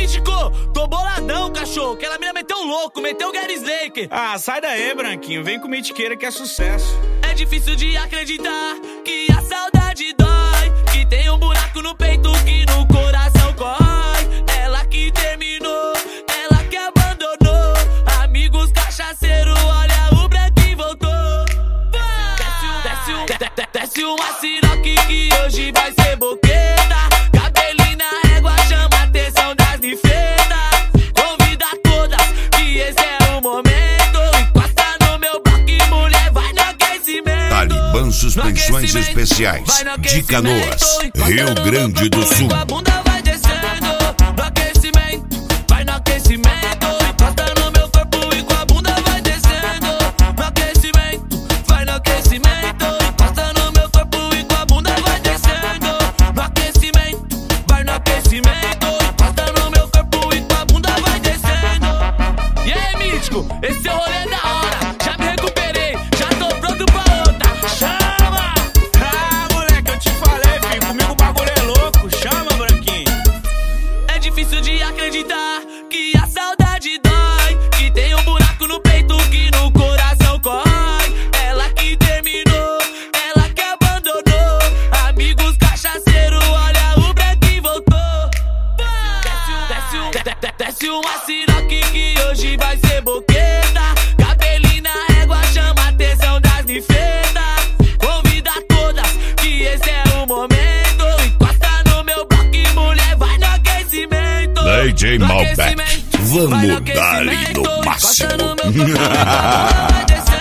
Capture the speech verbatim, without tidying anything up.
Mítico, tô boladão, cachorro. Aquela mina meteu um louco, meteu o Gary Slaker. Ah, sai daí, branquinho. Vem com Mitiqueira que é sucesso. É difícil de acreditar que a saudade dói, que tem um buraco no peito que no coração corrói. Ela que terminou, ela que abandonou. Amigos cachaceiros, olha o branquinho voltou. Desce um, desce um, de, de, desce uma siroque que hoje vai ser boqueta. Cabelinho na régua chama a atenção das nifetas. Convida todas que esse é o momento. Encosta no meu bloco e mulher vai no aquecimento. Talibã Suspensões Especiais de Canoas, Rio Grande do Sul. A bunda vai descendo no aquecimento, vai no aquecimento. Encosta no meu corpo e com a bunda vai descendo no aquecimento, vai no aquecimento. Encosta no meu corpo e com a bunda vai descendo no aquecimento, vai no aquecimento. Encosta no meu corpo e com a bunda vai descendo. E aí, Mítico, esse é o rolê da hora. Já me recuperei, já tô pronto pra outra. Chama! Ah, moleque, eu te falei, filho. Comigo o bagulho é louco. Chama, branquinho. É difícil de acreditar que a saudade dói, que tem um buraco no peito que no coração corrói. Ela que terminou, ela que abandonou. Amigos cachaceiros, olha o branquinho voltou. Desce um, desce um, de, de, desce uma siroque que hoje vai ser boqueta. Cabelinho na régua chama a atenção das nifetas. Convida todas que esse é o momento. Encosta no meu bloco e mulher vai no aquecimento. D J No Malbec, aquecimento, vai no vamos dar-lhe aquecimento. no máximo. Encosta no meu corpo, vai descendo.